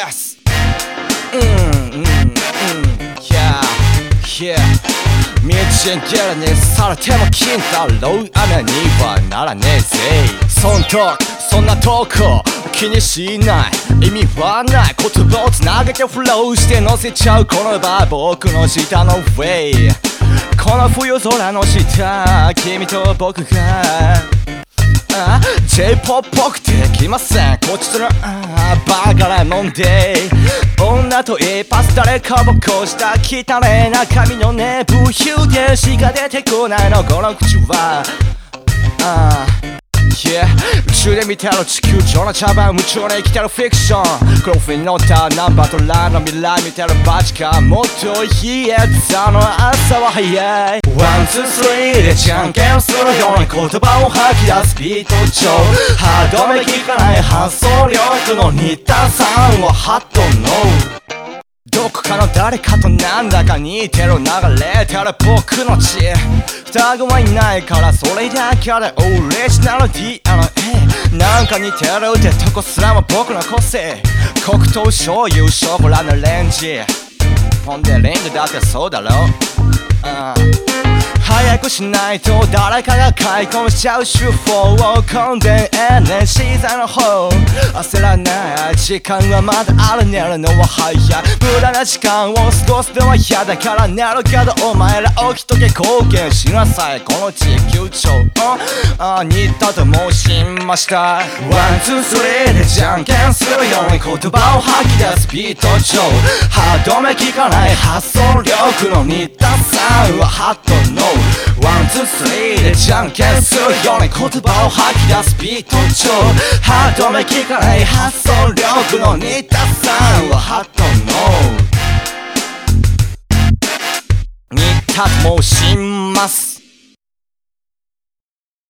Yes! Yeah 見ちんげらねされても金太郎雨にはならねえぜそんとそんなトークを気にしない意味はない言葉をつなげてフローして乗せちゃうこの場僕の下の上この冬空の下君と僕がJ-POP っぽくできませんこっちとのバカなもんで女と一発誰かをこした汚ねな髪のねブヒューでしか出てこないのこの口は宇宙で見てる地球上の茶番夢中で生きてるフィクションクロフィーに乗ったナンバーとラの未来見てるバチかもっといいやつの朝は早いワンツースリーでじゃんけんするように言葉を吐き出すビート上歯止め効かない発想力の似たさんはハットのどこかの誰かとなんだか似てる流れてる僕の血双子はいないからそれだけでオリジナル DNA なんか似てるってとこすらも僕の個性黒糖醤油ショコラのレンジポンデリングだってそうだろ早くしないと誰かが開墾しちゃう手法をコンデンエネシーザの方焦らない時間はまだある寝るのは早い無駄な時間を過ごすのは嫌だから寝るけどお前ら起きとけ貢献しなさいこの地球上似たと申しましたワンツースリーでじゃんけんするように言葉を吐き出すビート上歯止め効かない発想力の似たさはハットのワンツースリーでじゃんけんするように言葉を吐き出すビート上歯止め効かない発想力の似たさはハットの似たと申します